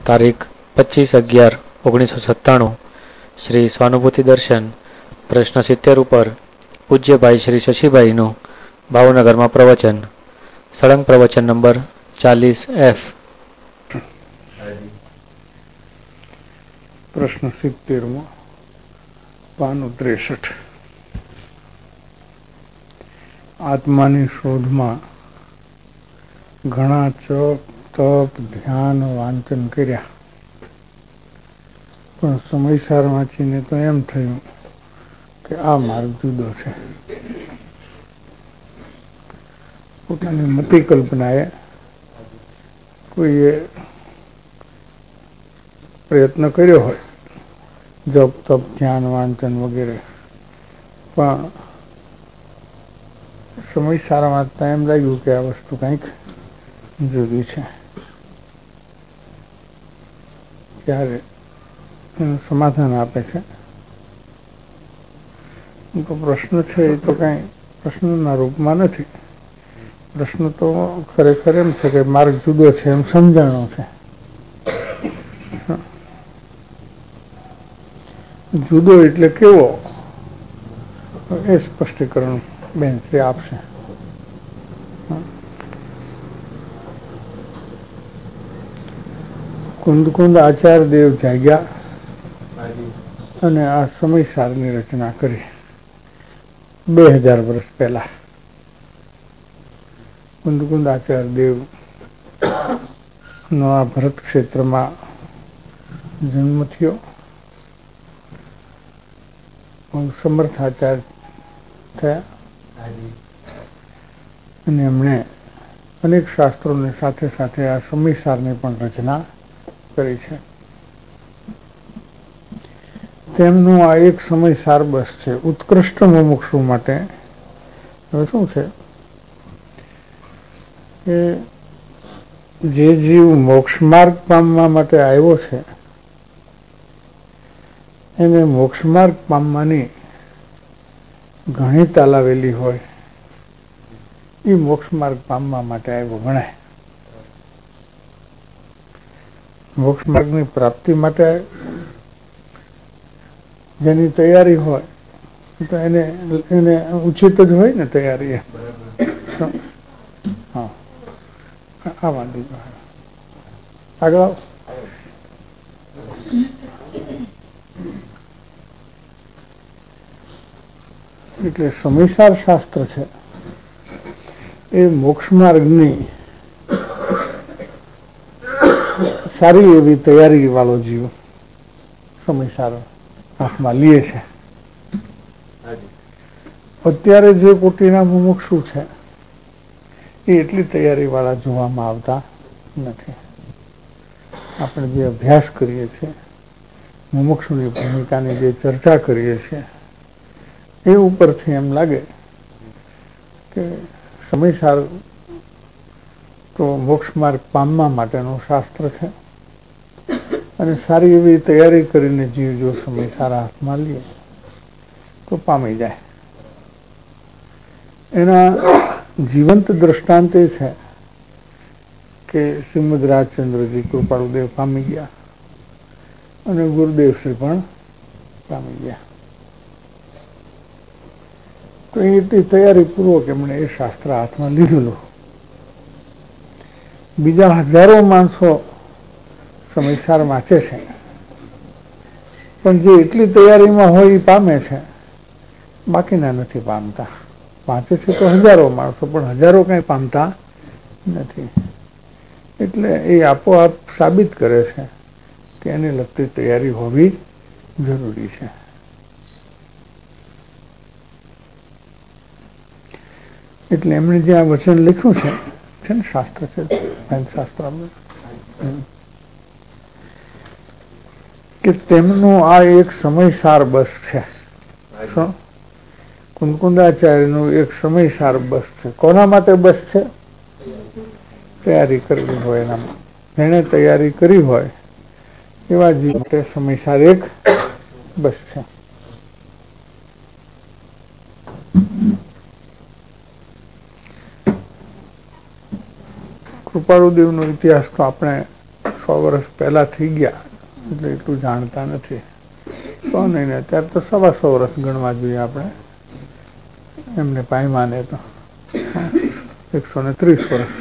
તારીખ 25/11/1997 શ્રી સ્વાનુભૂતિ દર્શન પ્રશ્ન 70 ઉપર પૂજ્યભાઈ શ્રી શશીભાઈનું ભાવનગરમાં પ્રવચન. સળંગ પ્રવચન નંબર 40F. પ્રશ્ન 70 પાનું 63. આત્માની શોધમાં ઘણા તપ ધ્યાન વાંચન કર્યા, પણ સમયસાર વાંચીને તો એમ થયું કે આ માર્ગ જુદો છે. પોતાની મતિ કલ્પનાએ કોઈએ પ્રયત્ન કર્યો હોય, જપ તપ ધ્યાન વાંચન વગેરે, પણ સમયસાર વાંચતા એમ લાગ્યું કે આ વસ્તુ કંઈક જુદી છે. ત્યારે એનું સમાધાન આપે છે. તો પ્રશ્ન છે એ તો કઈ પ્રશ્નના રૂપમાં નથી. પ્રશ્ન તો ખરેખર એમ છે કે માર્ગ જુદો છે એમ સમજાણો છે. જુદો એટલે કેવો એ સ્પષ્ટીકરણ બેન શ્રી આપશે. કુંદ આચાર્ય દેવ જાગ્યા અને આ સમયસારની રચના કરી 2000 વર્ષ પહેલા. કુંદ આચાર્ય દેવ નો આ ભરત ક્ષેત્રમાં જન્મ થયો. સમર્થ આચાર્ય થયા અને એમણે અનેક શાસ્ત્રોની સાથે સાથે આ સમયસારની પણ રચના કરી છે. તેમનું આ એક સમયસાર બસ છે. ઉત્કૃષ્ટ મુમુક્ષુ માટે હવે શું છે કે જે જીવ મોક્ષ માર્ગ પામવા માટે આવ્યો છે એને મોક્ષ માર્ગ પામવાની ઘણી તાલાવેલી હોય, એ મોક્ષ માર્ગ પામવા માટે આવ્યો ગણાય. મોક્ષ માર્ગની પ્રાપ્તિ માટે જેની તૈયારી હોય તો એને ઉચિત જ હોય ને તૈયારી. હા, આ વાંધો આગળ આવો. એટલે સમયસાર શાસ્ત્ર છે એ મોક્ષ માર્ગની સારી એવી તૈયારી વાળો જીવ સમયસાર હાથમાં લે છે. અત્યારે જે કોટીના મુમુક્ષુ છે એ એટલી તૈયારી વાળા જોવામાં આવતા નથી. આપણે જે અભ્યાસ કરીએ છીએ, મુમુક્ષુની ભૂમિકાની જે ચર્ચા કરીએ છીએ, એ ઉપરથી એમ લાગે કે સમયસાર તો મોક્ષ માર્ગ પામવા માટેનું શાસ્ત્ર છે અને સારી એવી તૈયારી કરીને જીવ જો સમયસાર હાથમાં લે તો પામી જાય. એના જીવંત દ્રષ્ટાંત એ છે કે શ્રીમદ રાજચંદ્રજી કૃપાળુદેવ પામી ગયા અને ગુરુદેવ શ્રી પણ પામી ગયા. તો એટલી તૈયારી પૂર્વક એમણે એ શાસ્ત્ર હાથમાં લીધેલું. બીજા હજારો માણસો સમયસાર વાંચે છે, પણ જે એટલી તૈયારીમાં હોય એ પામે છે, બાકીના નથી પામતા. વાંચે છે તો હજારો માણસો, પણ હજારો કઈ પામતા નથી. એટલે એ આપોઆપ સાબિત કરે છે કે એને લગતી તૈયારી હોવી જરૂરી છે. એટલે એમણે જે આ વચન લખ્યું છે ને, શાસ્ત્ર છે શાસ્ત્ર, કે તેમનું આ એક સમયસાર બસ છે. કુંદાચાર્યનું એક સમયસાર બસ છે. કોના માટે બસ છે? તૈયારી કરવી હોય એનામાં. જેને તૈયારી કરી હોય એવા જીવ માટે સમયસાર એક બસ છે. કૃપાળુદેવનો ઇતિહાસ તો આપણે 100 વર્ષ પહેલા થઈ ગયા એટલે એટલું જાણતા નથી. તો નહીં, અત્યારે તો 125 વર્ષ ગણવા જોઈએ આપણે એમને પાયમાને તો 130 વર્ષ.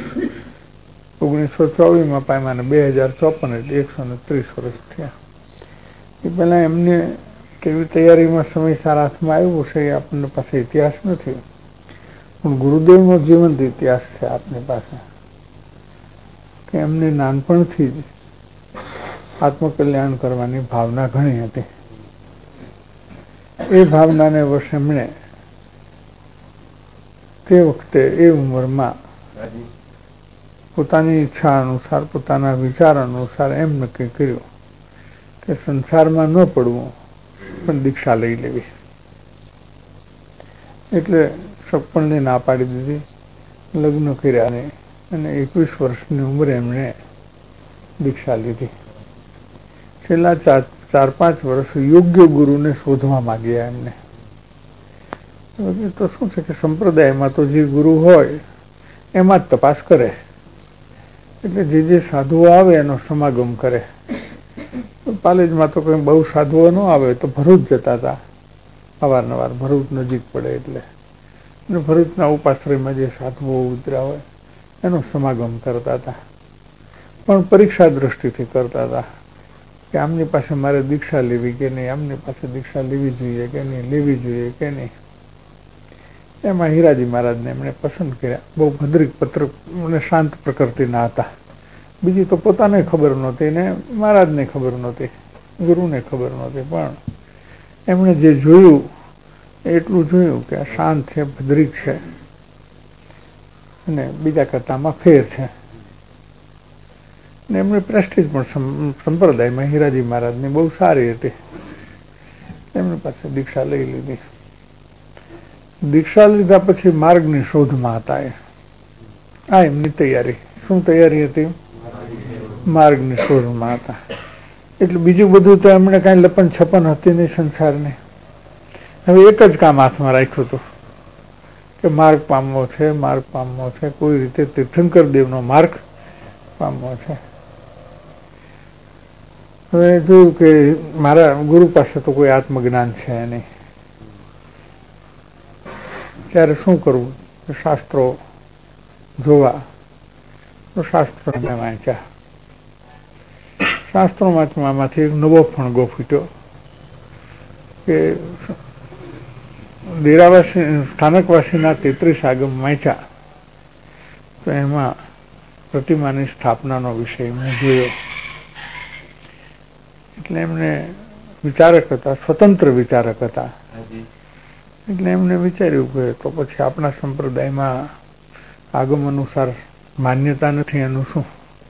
1924 પાયમાને 2054 એટલે 130 વર્ષ થયા. એ પહેલા એમને કેવી તૈયારીમાં સમય સારા હાથમાં આવ્યો છે એ આપણને પાસે ઇતિહાસ નથી, પણ ગુરુદેવનો જીવંત ઇતિહાસ છે આપની પાસે કે એમને નાનપણથી જ આત્મકલ્યાણ કરવાની ભાવના ઘણી હતી. એ ભાવનાને વશ એમણે તે વખતે એ ઉંમરમાં પોતાની ઈચ્છા અનુસાર, પોતાના વિચાર અનુસાર એમ નક્કી કર્યું કે સંસારમાં ન પડવું પણ દીક્ષા લઈ લેવી. એટલે સગપણને ના પાડી દીધી, લગ્ન કર્યા નહીં અને 21 વર્ષની ઉંમરે એમણે દીક્ષા લીધી. છેલ્લા 4-5 વર્ષ યોગ્ય ગુરુને શોધવા માંગ્યા એમને. તો શું છે કે સંપ્રદાયમાં તો જે ગુરુ હોય એમાં જ તપાસ કરે, એટલે જે સાધુઓ આવે એનો સમાગમ કરે. પાલેજમાં તો કંઈ બહુ સાધુઓ ન આવે તો ભરૂચ જતા હતા અવારનવાર, ભરૂચ નજીક પડે એટલે, અને ભરૂચના ઉપાશ્રયમાં જે સાધુઓ ઉતર્યા હોય એનો સમાગમ કરતા હતા, પણ પરીક્ષા દ્રષ્ટિથી કરતા હતા કે આમની પાસે મારે દીક્ષા લેવી કે નહીં, આમની પાસે દીક્ષા લેવી જોઈએ કે નહીં, લેવી જોઈએ કે નહીં. એમાં હીરાજી મહારાજને એમણે પસંદ કર્યા. બહુ ભદ્રિક પત્રક અને શાંત પ્રકૃતિના હતા. બીજી તો પોતાને ખબર નહોતી ને મહારાજને ખબર નહોતી, ગુરુને ખબર નહોતી, પણ એમણે જે જોયું એટલું જોયું કે આ શાંત છે, ભદ્રિક છે અને બીજા કરતામાં ફેર છે. ને એમની પ્રેસ્ટીજ પણ સંપ્રદાયમાં હીરાજી મહારાજની બહુ સારી હતી. એમની પાસે દીક્ષા લઈ લીધી. દીક્ષા લીધા પછી માર્ગની શોધમાં હતા એ. આ એમની તૈયારી. શું તૈયારી હતી? માર્ગની શોધમાં હતા. એટલે બીજું બધું તો એમણે કાંઈ લપન છપન હતી નહીં સંસારની. હવે એક જ કામ હાથમાં રાખ્યું હતું કે માર્ગ પામવો છે, માર્ગ પામવો છે, કોઈ રીતે તીર્થંકર દેવનો માર્ગ પામવો છે. હવે જોયું કે મારા ગુરુ પાસે તો કોઈ આત્મજ્ઞાન છે નહીં, ત્યારે શું કરવું? શાસ્ત્રો જોવા. તો શાસ્ત્રો મેં વાંચ્યા. શાસ્ત્રો વાંચવામાંથી એક નવો ફણગો ફૂટ્યો કે દેરાવાસી સ્થાનકવાસીના 33 આગમ વાંચ્યા તો એમાં પ્રતિમાની સ્થાપનાનો વિષય મેં જોયો. એટલે એમને વિચારક હતા, સ્વતંત્ર વિચારક હતા. એટલે એમને વિચાર્યું કે તો પછી આપણા સંપ્રદાયમાં આગમ અનુસાર માન્યતા નથી, એનું શું?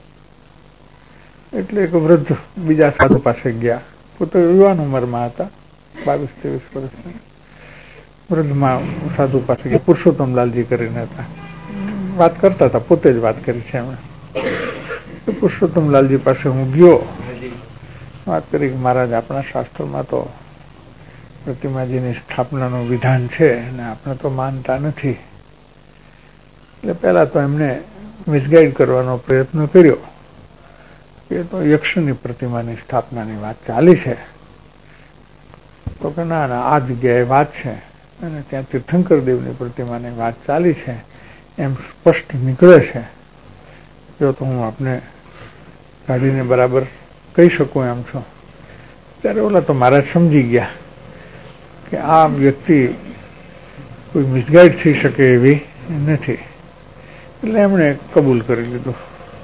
એટલે એક વૃદ્ધ બીજા સાધુ પાસે ગયા. પોતે યુવાન ઉંમરમાં હતા, 22-23 વર્ષના. વૃદ્ધમાં સાધુ પાસે ગયા, પુરુષોત્તમલાલજી કરીને હતા. વાત કરતા હતા, પોતે જ વાત કરી છે એમણે. પુરુષોત્તમલાલજી પાસે હું ગયો, વાત કરી કે મહારાજ આપણા શાસ્ત્રોમાં તો પ્રતિમાજીની સ્થાપનાનું વિધાન છે અને આપણે તો માનતા નથી. એટલે પહેલા તો એમને મિસગાઈડ કરવાનો પ્રયત્ન કર્યો કે તો યક્ષની પ્રતિમાની સ્થાપનાની વાત ચાલી છે. તો કે ના ના, આ જગ્યાએ વાત છે અને ત્યાં તીર્થંકર દેવની પ્રતિમાની વાત ચાલી છે એમ સ્પષ્ટ નીકળે છે. જો તો હું આપને કાઢીને બરાબર કહી શકું એમ છો. ત્યારે ઓલા તો મહારાજ સમજી ગયા કે આ વ્યક્તિ કોઈ મિસગાઈડ થઈ શકે એવી નથી. એટલે એમણે કબૂલ કરી લીધું.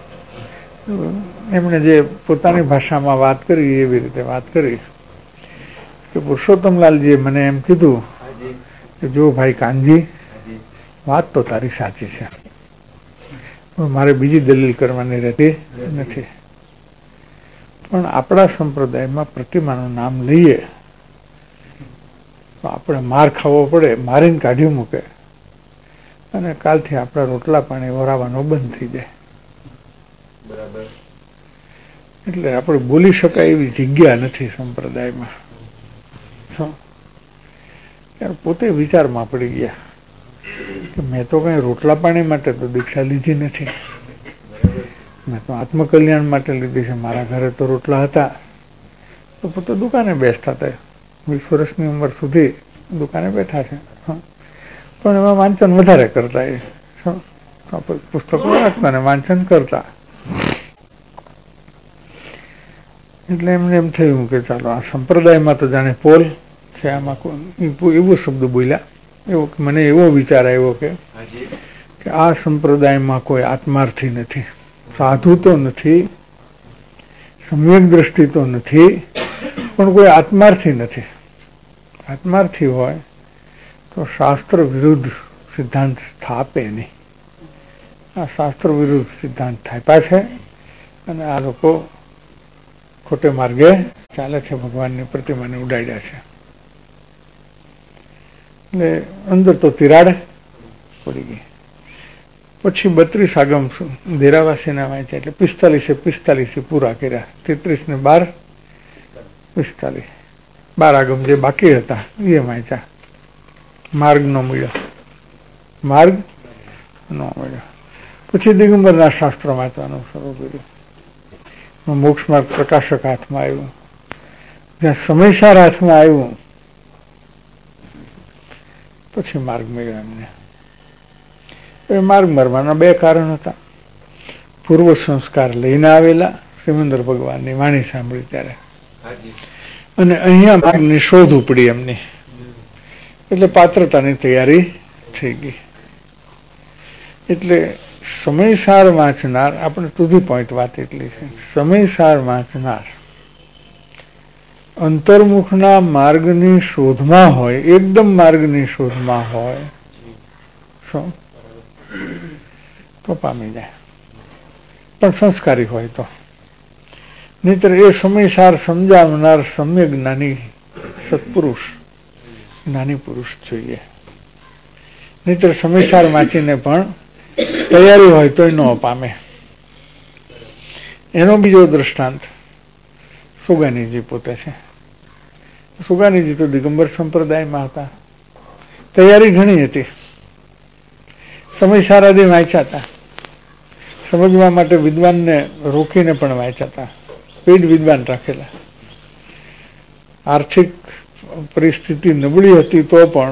એમણે જે પોતાની ભાષામાં વાત કરી એવી રીતે વાત કરી કે પુરુષોત્તમલાલજીએ મને એમ કીધું કે જો ભાઈ કાનજી, વાત તો તારી સાચી છે, મારે બીજી દલીલ કરવાની રહેતી નથી, પણ આપણા સંપ્રદાયમાં પ્રતિમાનું નામ લઈએ તો આપણે માર ખાવો પડે, મારીને કાઢી મૂકે અને કાલથી આપણા રોટલા પાણી વરાવાનો બંધ થઈ જાય. બરાબર. એટલે આપણે બોલી શકાય એવી જગ્યા નથી સંપ્રદાયમાં. ત્યારે પોતે વિચારમાં પડી ગયા કે મેં તો કઈ રોટલા પાણી માટે તો દીક્ષા લીધી નથી, મેં તો આત્મકલ્યાણ માટે લીધી છે. મારા ઘરે તો રોટલા હતા તો પોતે દુકાને બેસતા હતા. 20 વર્ષની ઉંમર સુધી દુકાને બેઠા છે. પણ એમાં વાંચન વધારે કરતા, એ પુસ્તકો વાંચતા ને વાંચન કરતા. એટલે એમને એમ થયું કે ચાલો આ સંપ્રદાયમાં તો જાણે પોલ છે, આમાં એવો શબ્દ બોલ્યા, એવો મને એવો વિચાર આવ્યો કે આ સંપ્રદાયમાં કોઈ આત્માર્થી નથી, સાધુ તો નથી, સમ્યક દ્રષ્ટિ તો નથી, પણ કોઈ આત્માર્થી નથી. આત્માર્થી હોય તો શાસ્ત્ર વિરુદ્ધ સિદ્ધાંત સ્થાપે નહીં. આ શાસ્ત્ર વિરુદ્ધ સિદ્ધાંત થાપ્યા છે અને આ લોકો ખોટે માર્ગે ચાલે છે, ભગવાનની પ્રતિમાને ઉડાડ્યા છે. એટલે અંદર તો તિરાડ પડી ગઈ. પછી 32 આગમ દેરાવાસીના વાંચ્યા, એટલે 45 પૂરા કર્યા. 33 ને 12 45, 12 આગમ જે બાકી હતા એ વાંચ્યા. માર્ગ નો મળ્યો. પછી દિગંબરના શાસ્ત્રો વાંચવાનું શરૂ કર્યું. મોક્ષ માર્ગ પ્રકાશક હાથમાં આવ્યું. જ્યાં સમયસાર હાથમાં આવ્યું પછી માર્ગ મળ્યો એમને. એ માર્ગ મળવાના 2 કારણ હતા. પૂર્વ સંસ્કાર લઈને આવેલા, સિમંદર ભગવાનની વાણી સાંભળી ત્યારે, અને અહીંયા માર્ગની શોધ ઉપડી એમની, એટલે પાત્રતાની તૈયારી થઈ ગઈ. એટલે સમયસાર વાંચનાર, આપણે ટુ ધી પોઈન્ટ વાત એટલી છે, સમયસાર વાંચનાર અંતર્મુખના માર્ગની શોધમાં હોય, એકદમ માર્ગની શોધમાં હોય, શું તો પામી જાય. પણ સંસ્કારી હોય તો, નહીતર એ સમયસાર સમજાવનાર સમ્યક જ્ઞાની સત્પુરુષ, જ્ઞાની પુરુષ જોઈએ. નહીતર સમયસાર વાંચીને પણ તૈયારી હોય તોય ન પામે. એનો બીજો દ્રષ્ટાંત સુગાનીજી પોતે છે. સુગાનીજી તો દિગંબર સંપ્રદાયમાં હતા, તૈયારી ઘણી હતી, સમયસાર આદિ વાંચ્યા હતા, સમજવા માટે વિદ્વાનને રોકીને પણ વાંચ્યા હતા, પેid વિદ્વાન રાખેલા. આર્થિક પરિસ્થિતિ નબળી હતી તો પણ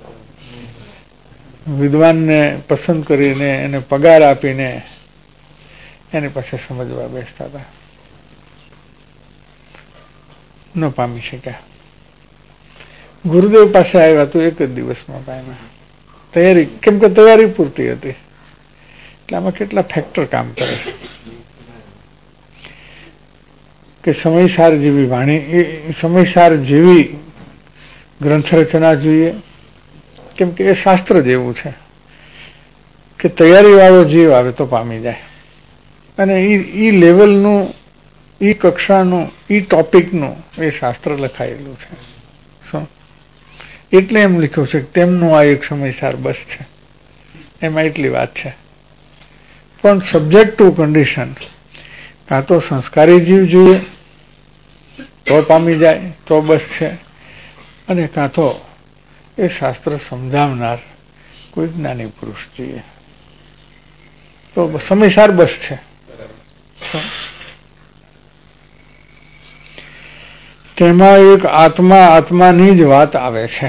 વિદ્વાનને પસંદ કરીને એને પગાર આપીને એની પાસે સમજવા બેસતા હતા. ન પામી શક્યા. ગુરુદેવ પાસે આવ્યા તો 1 જ દિવસમાં પામ્યા. તૈયારી, કેમ કે તૈયારી પૂરતી હતી. એટલે આમાં કેટલા ફેક્ટર કામ કરે છે કે સમયસાર જેવી વાણી, એ સમયસાર જેવી ગ્રંથ રચના જોઈએ. કેમ કે એ શાસ્ત્ર જેવું છે કે તૈયારી વાળો જીવ આવે તો પામી જાય. અને એ લેવલનું, એ કક્ષાનું, એ ટોપિકનું એ શાસ્ત્ર લખાયેલું છે. શું એટલે એમ લખ્યું છે કે તેમનું આ એક સમયસાર બસ છે, એમાં એટલી વાત છે. પણ સબ્જેક્ટ ટુ કન્ડિશન, કાં તો સંસ્કારી જીવ જોઈએ તો પામી જાય તો બસ છે, અને કાં તો એ શાસ્ત્ર સમજાવનાર કોઈ જ્ઞાની પુરુષ જોઈએ તો સમયસાર બસ છે. તેમાં એક આત્માની જ વાત આવે છે.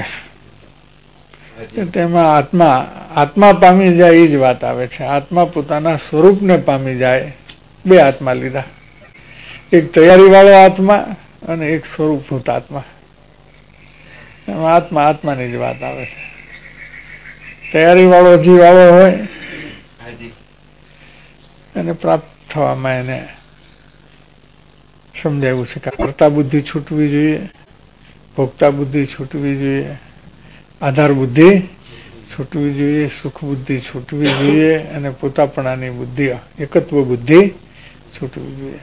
તેમાં આત્મા પામી જાય એ જ વાત આવે છે. આત્મા પોતાના સ્વરૂપને પામી જાય. 2 આત્મા લીધા, એક તૈયારી વાળો આત્મા અને એક સ્વરૂપભૂત આત્મા. એમાં આત્માની જ વાત આવે છે. તૈયારી વાળો જીવ આવો હોય એને પ્રાપ્ત થવામાં એને સમજાવ્યું છે કે કર્તા બુદ્ધિ છૂટવી જોઈએ, ભોગતા બુદ્ધિ છૂટવી જોઈએ, આધાર બુદ્ધિ છૂટવી જોઈએ, સુખ બુદ્ધિ છૂટવી જોઈએ, અને પોતાપણાની બુદ્ધિ, એકત્વ બુદ્ધિ છૂટવી જોઈએ.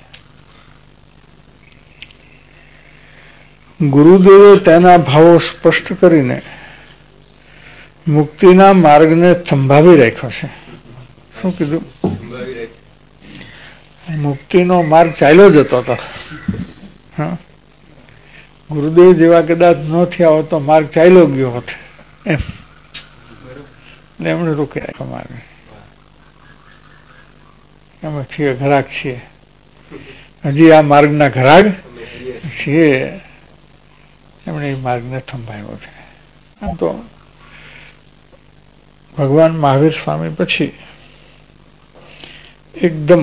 ગુરુદેવે તેના ભાવો સ્પષ્ટ કરીને મુક્તિના માર્ગને થંભાવી રાખ્યો છે. શું કીધું? મુક્તિનો માર્ગ ચાલ્યો જતો હતો. હા, ગુરુદેવ જેવા કદાચ ન થયા હોત તો માર્ગ ચાલ્યો ગયો હોત એમ. એટલે એમણે રોકી રાખ્યો માર્ગ. એમાંથી ઘરાક છીએ, હજી આ માર્ગના ઘરાક છીએ. એમણે એ માર્ગને થંભાવ્યો છે. આમ તો ભગવાન મહાવીર સ્વામી પછી એકદમ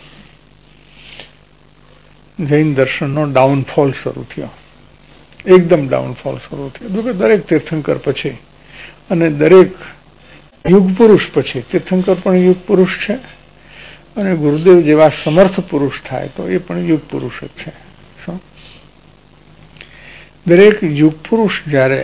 જૈન દર્શનનો ડાઉનફોલ શરૂ થયો, એકદમ ડાઉનફોલ શરૂ થયો. જો કે દરેક તીર્થંકર પછી અને દરેક યુગ પુરુષ પછી, તીર્થંકર પણ યુગ પુરુષ છે અને ગુરુદેવ જેવા સમર્થ પુરુષ થાય તો એ પણ યુગ પુરુષ જ છે. શું દરેક યુગ પુરુષ જ્યારે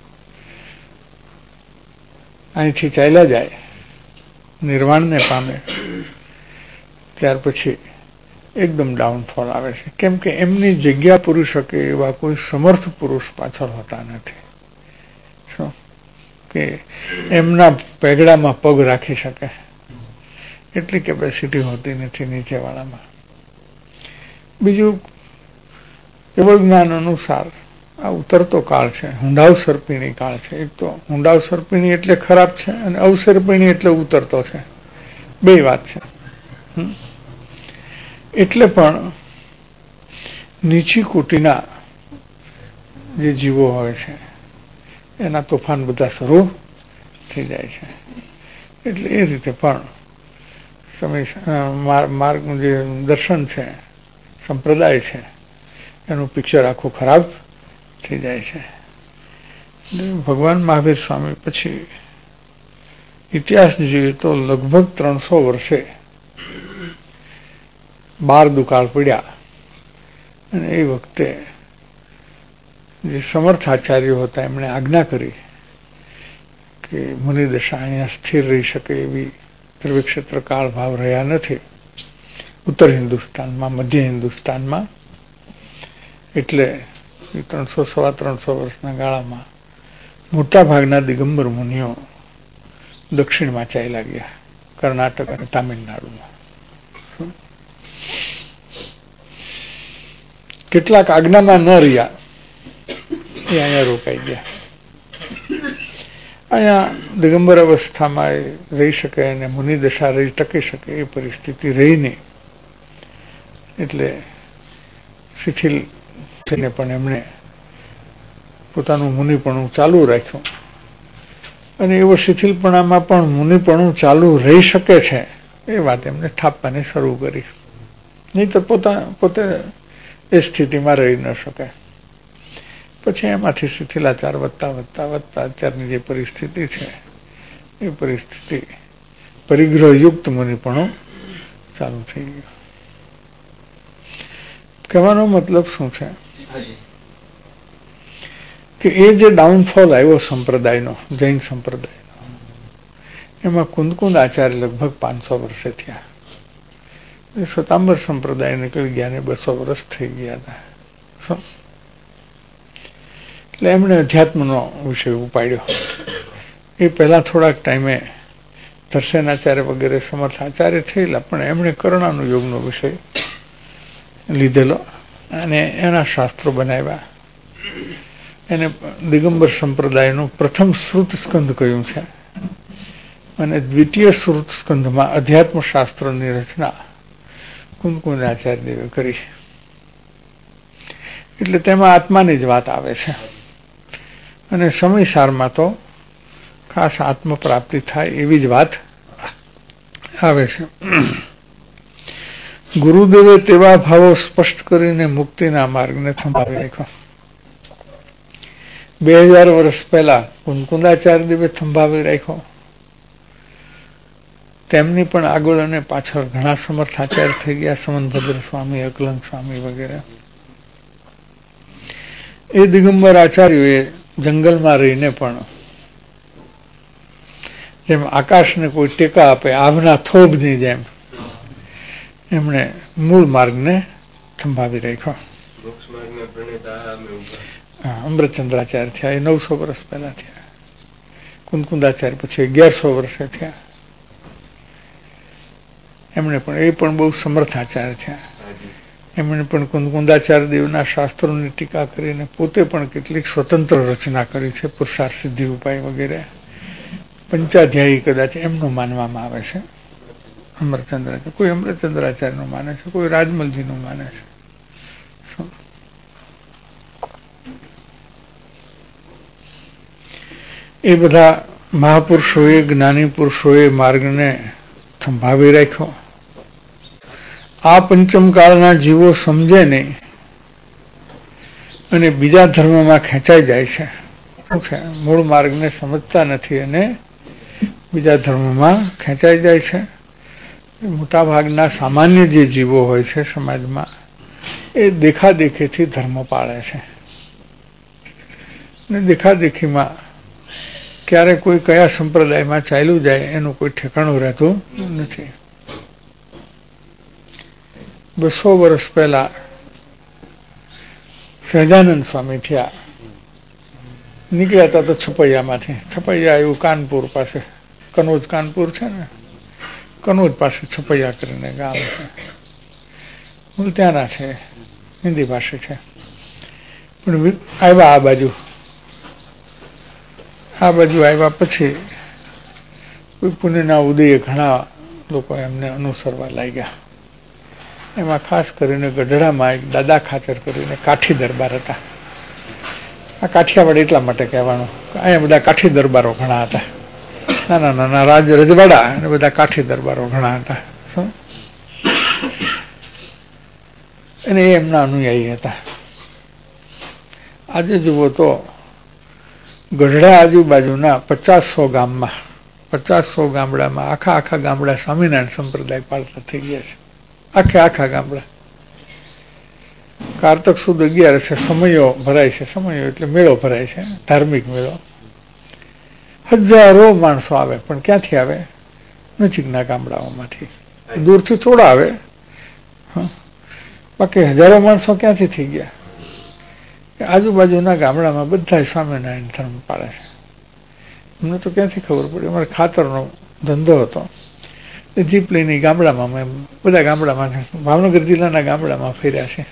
અહીંથી ચાલ્યા જાય, નિર્વાણને પામે, ત્યાર પછી એકદમ ડાઉનફોલ આવે છે. કેમ કે એમની જગ્યા પૂરી શકે એવા કોઈ સમર્થ પુરુષ પાછળ હોતા નથી. શું કે એમના પેગડામાં પગ રાખી શકે એટલી કેપેસિટી હોતી નથી નીચેવાળામાં. બીજું, કેવળ જ્ઞાન અનુસાર આ ઉતરતો કાળ છે, હુંડાવ સર્પિણી કાળ છે. એક તો હુંડાવ સર્પિણી એટલે ખરાબ છે અને અવસર્પિણી એટલે ઉતરતો છે, બે વાત છે. એટલે પણ નીચી કોટીના જે જીવો હોય છે એના તોફાન બધા શરૂ થઈ જાય છે. એટલે એ રીતે પણ માર્ગ જે દર્શન છે, સંપ્રદાય છે, એનું પિક્ચર આખું ખરાબ થઈ જાય છે. ભગવાન મહાવીર સ્વામી પછી ઇતિહાસ જોઈએ તો લગભગ 300 વર્ષે 12 દુકાળ પડ્યા અને એ વખતે જે સમર્થ આચાર્યો હતા એમણે આજ્ઞા કરી કે મુનિદશા અહીંયા સ્થિર રહી શકે એવી ત્રિવિક્ષેત્ર કાળ ભાવ રહ્યા નથી ઉત્તર હિન્દુસ્તાનમાં, મધ્ય હિન્દુસ્તાનમાં. એટલે 300-325 વર્ષના ગાળામાં મોટા ભાગના દિગંબર મુનિઓ દક્ષિણમાં ચાલ્યા ગયા, કર્ણાટક અને તામિલનાડુમાં. કેટલાક આજ્ઞામાં ન રહ્યા એ અહીંયા રોકાઈ ગયા. અહીંયા દિગંબર અવસ્થામાં રહી શકે અને મુનિદશા રહી ટકી શકે એ પરિસ્થિતિ રહી નહીં. એટલે શિથિલ થઈને પણ એમણે પોતાનું મુનિપણું ચાલુ રાખ્યું અને એવો શિથિલપણામાં પણ મુનિપણું ચાલુ રહી શકે છે એ વાત એમને થાપવાની શરૂ કરી. નહીં તો પોતે એ સ્થિતિમાં રહી ન શકે. પછી એમાંથી શિથિલાચાર વધતા અત્યારની જે પરિસ્થિતિ છે એ પરિસ્થિતિ પરિગ્રહયુક્ત મુનિપણું ચાલુ થઈ ગયું. કહેવાનો મતલબ શું છે કે એ જે ડાઉનફોલ આવ્યો સંપ્રદાયનો, જૈન સંપ્રદાયનો, એમાં કુંદકુંદ આચાર્ય લગભગ 500 વર્ષે થયા. શ્વેતાંબર સંપ્રદાય નીકળી ગયા ને 200 વર્ષ થઈ ગયા હતા. એટલે એમણે અધ્યાત્મનો વિષય ઉપાડ્યો. એ પહેલા થોડાક ટાઈમે દર્શનાચાર્ય વગેરે સમર્થ આચાર્ય થયેલા, પણ એમણે કરુણાનુયોગનો વિષય લીધેલો અને એના શાસ્ત્રો બનાવ્યા. એને દિગંબર સંપ્રદાયનું પ્રથમ શ્રુત સ્કંદ કહ્યું છે અને દ્વિતીય શ્રુત સ્કંદમાં અધ્યાત્મ શાસ્ત્રોની રચના કુંદકુંદ આચાર્યદેવે કરી. એટલે તેમાં આત્માની જ વાત આવે છે અને સમયસારમાં તો ખાસ આત્મ પ્રાપ્તિ થાય એવી જ વાત આવે છે. ગુરુદેવે તેવા ભાવો સ્પષ્ટ કરીને મુક્તિના માર્ગને થંભાવી રાખ્યો. 2000 વર્ષ પહેલા કુંદકુંદાચાર્યદેવે થંભાવી રાખ્યો. તેમની પણ આગળ અને પાછળ ઘણા સમર્થાચાર્ય થઈ ગયા, સમનભદ્ર સ્વામી, અકલંગ સ્વામી વગેરે. એ દિગંબર આચાર્યોએ જંગલમાં રહીને પણ જેમ આકાશને કોઈ ટેકા આપે, આભના થોભની જેમ એમણે મૂળ માર્ગને થંભાવી રાખ્યો. અમૃતચંદ્રાચાર્ય થયા એ 900 વર્ષ પહેલા થયા. કુંદકુંદાચાર્ય પછી 1100 વર્ષે થયા. એમણે પણ એ પણ બહુ સમર્થ આચાર્ય થયા. એમણે પણ કુંદકુંદાચાર્ય દેવના શાસ્ત્રોની ટીકા કરીને પોતે પણ કેટલીક સ્વતંત્ર રચના કરી છે, પુરુષાર્થ સિદ્ધિ ઉપાય વગેરે. પંચાધ્યાયી કદાચ એમનું માનવામાં આવે છે. અમરચંદ્રાચાર્ય, કોઈ અમરચંદ્રાચાર્યનું માને છે, કોઈ રાજમલજીનું માને છે. એ બધા મહાપુરુષોએ, જ્ઞાની પુરુષોએ માર્ગને સંભાવી રાખ્યો. આ પંચમકાળના જીવો સમજે નહીં અને બીજા ધર્મમાં ખેંચાઈ જાય છે. શું છે? મૂળ માર્ગને સમજતા નથી અને બીજા ધર્મમાં ખેંચાઈ જાય છે. મોટા ભાગના સામાન્ય જે જીવો હોય છે સમાજમાં, એ દેખાદેખીથી ધર્મ પાળે છે. અને દેખાદેખીમાં ક્યારે કોઈ કયા સંપ્રદાયમાં ચાલ્યું જાય એનું કોઈ ઠેકાણું રહેતું નથી. 200 વર્ષ પહેલા સહજાનંદ સ્વામી થયા, નીકળ્યા હતા તો છપૈયામાંથી. છપૈયા એવું કાનપુર પાસે, કનોજ કાનપુર છે ને, કનોજ પાસે છપૈયા કરીને ગામ છે. મૂળ ત્યાંના છે, હિન્દી ભાષા છે. પણ આવ્યા આ બાજુ આવ્યા પછી પુણ્યના ઉદયે ઘણા લોકો એમને અનુસરવા લાગ્યા. એમાં ખાસ કરીને ગઢડામાં એક દાદા ખાચર કરીને કાઠી દરબાર હતા. આ કાઠિયાવાડ એટલા માટે કહેવાનું, અહીંયા બધા કાઠી દરબારો ઘણા હતા. નાના નાના રજવાડા અને બધા કાઠી દરબારો ઘણા હતા. શું? અને એ એમના અનુયાયી હતા. આજે જુઓ તો ગઢડા આજુબાજુના 50-100 ગામમાં, 50-100 ગામડામાં આખા ગામડા સ્વામિનારાયણ સંપ્રદાય પાળતા થઈ ગયા છે. આખા ગામડા. કારતક સુદ 11 સમયો ભરાય છે. સમયો એટલે મેળો ભરાય છે, ધાર્મિક મેળો. હજારો માણસો આવે, પણ ક્યાંથી આવે? નજીકના ગામડાઓમાંથી. દૂરથી થોડા આવે, બાકી હજારો માણસો ક્યાંથી થઈ ગયા? આજુબાજુના ગામડામાં બધા સ્વામિનારાયણ ધર્મ પાળે છે. અમને તો ક્યાંથી ખબર પડી? અમારે ખાતરનો ધંધો હતો, જીપ લઈને ગામડામાં અમે બધા ગામડામાં, ભાવનગર જિલ્લાના ગામડામાં ફર્યા છે.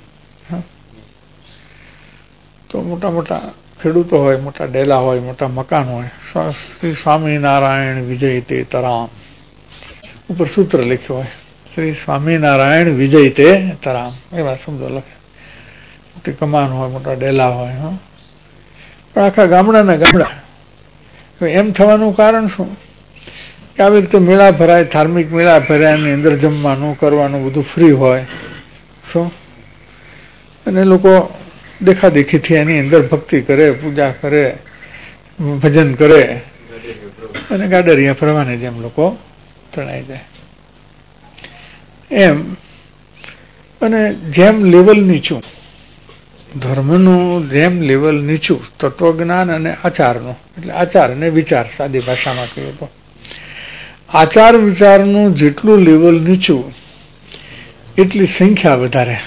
તો મોટા મોટા ખેડૂતો હોય, મોટા ડેલા હોય, મોટા મકાન હોય. શ્રી સ્વામિનારાયણ વિજય તે તરામ ઉપર સૂત્ર લખ્યું હોય, શ્રી સ્વામિનારાયણ વિજય તે તરામ, એવા શબ્દો લખે. મોટી કમાન હોય, મોટા ડેલા હોય. પણ આખા ગામડાના ગામડા. એમ થવાનું કારણ શું? કે આવી રીતે મેળા ભરાય, ધાર્મિક મેળા ભરાય, એની અંદર જમવાનું કરવાનું બધું ફ્રી હોય. શું? અને લોકો દેખાદેખીથી એની અંદર ભક્તિ કરે, પૂજા કરે, ભજન કરે અને ગાડરિયા ફરવાની જેમ લોકો તણાઈ જાય. એમ અને જેમ લેવલ નીચું ધર્મનું, જેમ લેવલ નીચું તત્વજ્ઞાન અને આચારનું, એટલે આચાર અને વિચાર સાદી ભાષામાં કહીએ તો, આચાર વિચારનું જેટલું લેવલ નીચું એટલી સંખ્યા વધારે.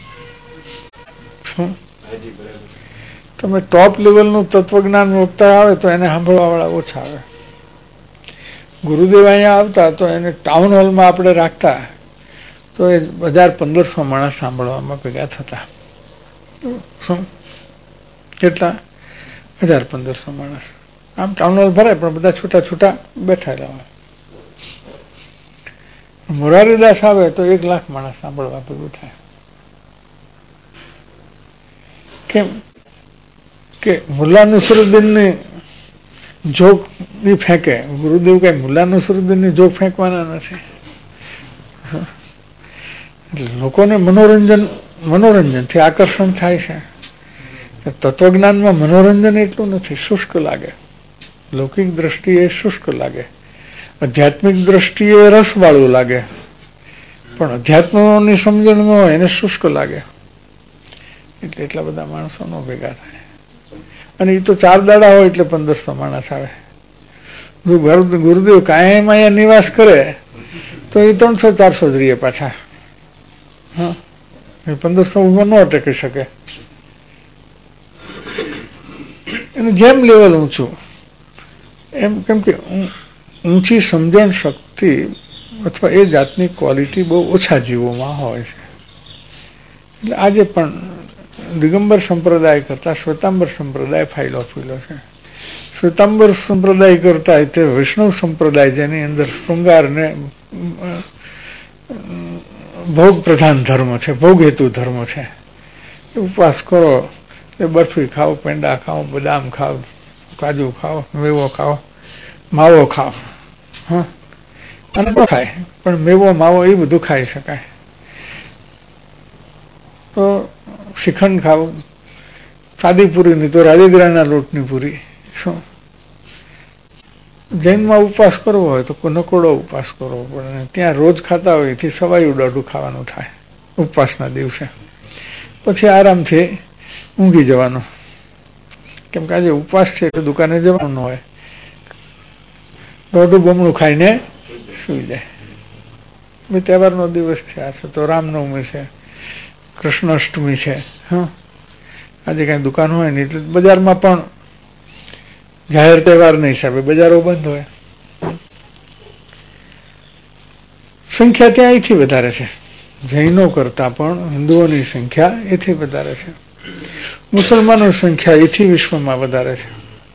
શું? તમે ટોપ લેવલનું તત્વજ્ઞાન વક્તા આવે તો એને સાંભળવા વાળા ઓછા આવે. ગુરુદેવ અહીંયા આવતા તો એને ટાઉન હોલમાં આપણે રાખતા તો એ 1000-1500 માણસ સાંભળવામાં ભેગા થતા. શું? કેટલા? 1000-1500 માણસ. આમ ટાઉન હોલ ભરાય પણ બધા છૂટા છૂટા બેઠેલા હોય. મોરારીદાસ આવે તો 1 લાખ માણસ સાંભળવા ભેગું થાય. કેમ? કે મુલ્લા નસરુદ્દીનની જોક બી ફેંકે. ગુરુદેવ કઈ મુલ્લા નસરુદ્દીનની જોક ફેંકવાના નથી. એટલે લોકોને મનોરંજનથી આકર્ષણ થાય છે. તત્વજ્ઞાનમાં મનોરંજન એટલું નથી, શુષ્ક લાગે. લૌકિક દ્રષ્ટિએ શુષ્ક લાગે, આધ્યાત્મિક દ્રષ્ટિએ રસવાળું લાગે, પણ અધ્યાત્મની સમજણ ન હોય એને શુષ્ક લાગે. એટલે એટલા બધા માણસો ન ભેગા થાય. અને એ તો 4 દાડા હોય એટલે 1500 માણસ આવે. જો ગુરુદેવ કાયમ અહીંયા નિવાસ કરે તો એ 300-400 જ રહીએ પાછા. હા, 1500 ઉભો ન અટકી શકે. એનું જેમ લેવલ ઊંચું એમ, કેમ કે ઊંચી સમજણ શક્તિ અથવા એ જાતની ક્વોલિટી બહુ ઓછા જીવોમાં હોય છે. એટલે આજે પણ દિગંબર સંપ્રદાય કરતા શ્વેતાંબર સંપ્રદાય ફાયલો ફૂલો છે. શ્વેતાંબર સંપ્રદાય કરતા તે વૈષ્ણવ સંપ્રદાય જેની અંદર શૃંગાર ને ભોગ પ્રધાન ધર્મ છે, ભોગ હેતુ ધર્મ છે. ઉપવાસ કરો એ બરફી ખાઓ, પેંડા ખાઓ, બદામ ખાઓ, કાજુ ખાઓ, મેવો ખાઓ, માવો ખાઓ. હા, અને ન ખાય પણ મેવો માવો એ બધું ખાઈ શકાય. તો શ્રીખંડ ખાઓ, સાદી પૂરી નહીં તો રાજગરાના લોટની પૂરી. શું જૈનમાં ઉપવાસ કરવો હોય તો નકોડો ઉપવાસ કરવો પડે. ત્યાં રોજ ખાતા હોય એથી સવાયું દોઢું ખાવાનું થાય ઉપવાસના દિવસે. પછી આરામથી ઊંઘી જવાનું, કેમ કે આજે ઉપવાસ છે એટલે દુકાને જવાનું ન હોય. દોઢું બમણું ખાઈને સુઈ જાય. ભાઈ તહેવારનો દિવસ છે, આ છે તો રામનવમી છે, કૃષ્ણાષ્ટમી છે. હા, આજે કાંઈ દુકાન હોય નહીં એટલે બજારમાં પણ જાહેર તહેવારના હિસાબે બજારો બંધ હોય. સંખ્યા ત્યાં અહીંથી વધારે છે, જૈનો કરતાં પણ હિન્દુઓની સંખ્યા એથી વધારે છે. મુસલમાનોની સંખ્યા એથી વિશ્વમાં વધારે છે.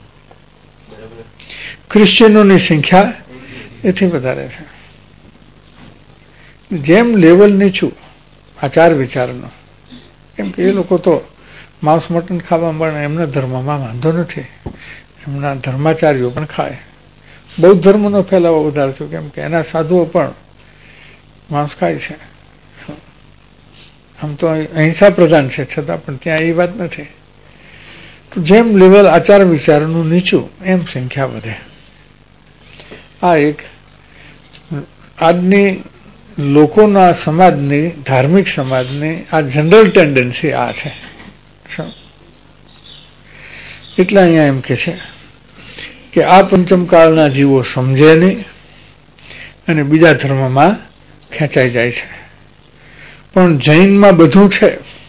ક્રિશ્ચિયનોની સંખ્યા એથી વધારે છે. જેમ લેવલ નીચું આચાર વિચારનો, કેમ કે એ લોકો તો માંસ મટન ખાવા પણ એમના ધર્મમાં વાંધો નથી, એમના ધર્માચાર્યો પણ ખાય. બૌદ્ધ ધર્મનો ફેલાવો વધારે છે, કેમ કે એના સાધુઓ પણ માંસ ખાય છે. આમ તો અહિંસા પ્રધાન છે છતાં પણ ત્યાં એ વાત નથી. તો જેમ લેવલ આચાર વિચારનું નીચું એમ સંખ્યા વધે. આ એક આજની લોકોના સમાજની, ધાર્મિક સમાજની આ જનરલ ટેન્ડન્સી આ છે. એટલે અહીંયા એમ કે છે કે આ પંચમકાળના જીવો સમજે નહીં અને બીજા ધર્મમાં ખેંચાઈ જાય છે. પણ જૈનમાં બધું છે.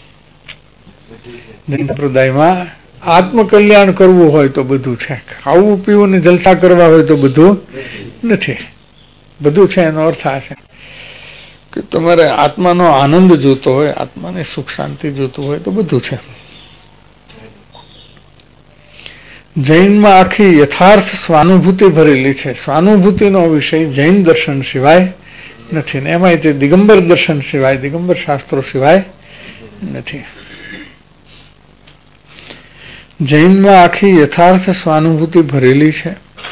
જૈન સંપ્રદાયમાં આત્મકલ્યાણ કરવું હોય તો બધું છે, ખાવું પીવું ને જલસા કરવા હોય તો બધું નથી. બધું છે એનો અર્થ આ છે કે તમારે આત્માનો આનંદ જોતો હોય, આત્માને સુખ શાંતિ જોતું હોય તો બધું છે. જૈનમાં આખી યથાર્થ સ્વાનુભૂતિ ભરેલી છે. સ્વાનુભૂતિનો વિષય જૈન દર્શન સિવાય નથી ને એમાંય તે દિગંબર દર્શન સિવાય, દિગંબર શાસ્ત્રો સિવાય નથી. જૈનમાં આખી યથાર્થ સ્વાનુભૂતિ ભરેલી છે.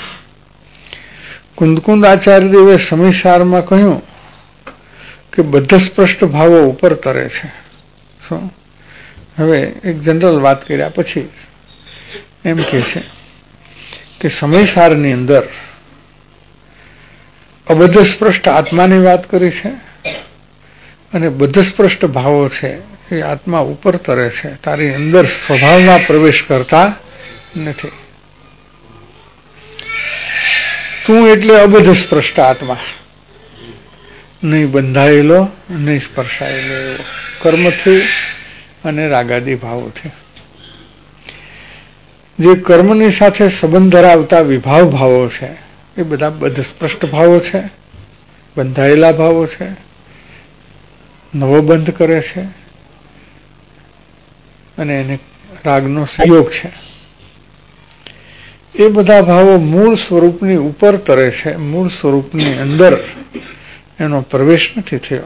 કુંદકુંદ આચાર્યદેવે સમીસારમાં કહ્યું કે બધા સ્પષ્ટ ભાવો ઉપર તરે છે. શું હવે એક જનરલ વાત કર્યા પછી એમ કે છે કે સમયસારની અંદર અબદ્ધ સ્પષ્ટ આત્માની વાત કરી છે અને બદ્ધ સ્પષ્ટ ભાવો છે એ આત્મા ઉપર તરે છે, તારી અંદર સ્વભાવમાં પ્રવેશ કરતા નથી. તું એટલે અબદ્ધ સ્પષ્ટ આત્મા, નહીં બંધાયેલો નહીં સ્પર્શાયેલો એવો કર્મથી અને રાગાદી ભાવોથી. જે કર્મની સાથે સંબંધ ધરાવતા વિભાવ ભાવો છે એ બધા બદ્ધ સ્પષ્ટ ભાવો છે, બંધાયેલા ભાવો છે, નવો બંધ કરે છે અને એને રાગનો સંયોગ છે. એ બધા ભાવો મૂળ સ્વરૂપની ઉપર તરે છે, મૂળ સ્વરૂપની અંદર એનો પ્રવેશ નથી થયો.